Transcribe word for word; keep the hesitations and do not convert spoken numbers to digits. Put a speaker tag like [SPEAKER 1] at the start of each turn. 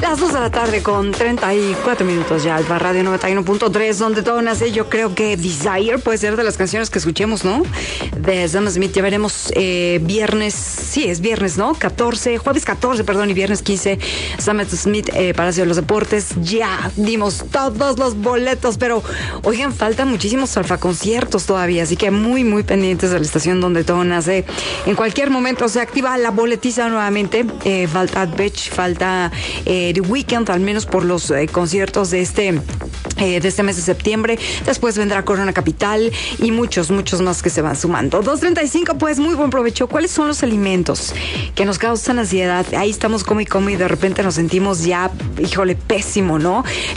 [SPEAKER 1] Las dos de la tarde con treinta y cuatro minutos ya, Alfa Radio noventa y uno punto tres, donde todo nace. Yo creo que Desire puede ser de las canciones que escuchemos, ¿no? De Sam Smith. Ya veremos eh, viernes, sí, es viernes, ¿no? catorce, jueves catorce, perdón, y viernes quince, Sam Smith, eh, Palacio de los Deportes. Ya dimos todos los boletos, pero oigan, faltan muchísimos alfaconciertos todavía, así que muy, muy pendientes de la estación donde todo nace. En cualquier momento se activa la boletiza nuevamente. Eh, falta Beach, falta eh, The Weeknd, al menos por los eh, conciertos de este eh, de este mes de septiembre. Después vendrá Corona Capital y muchos, muchos más que se van sumando. dos treinta y cinco, pues muy buen provecho. ¿Cuáles son los alimentos que nos causan ansiedad? Ahí estamos como y como y de repente nos sentimos ya, híjole, pésimo, ¿no?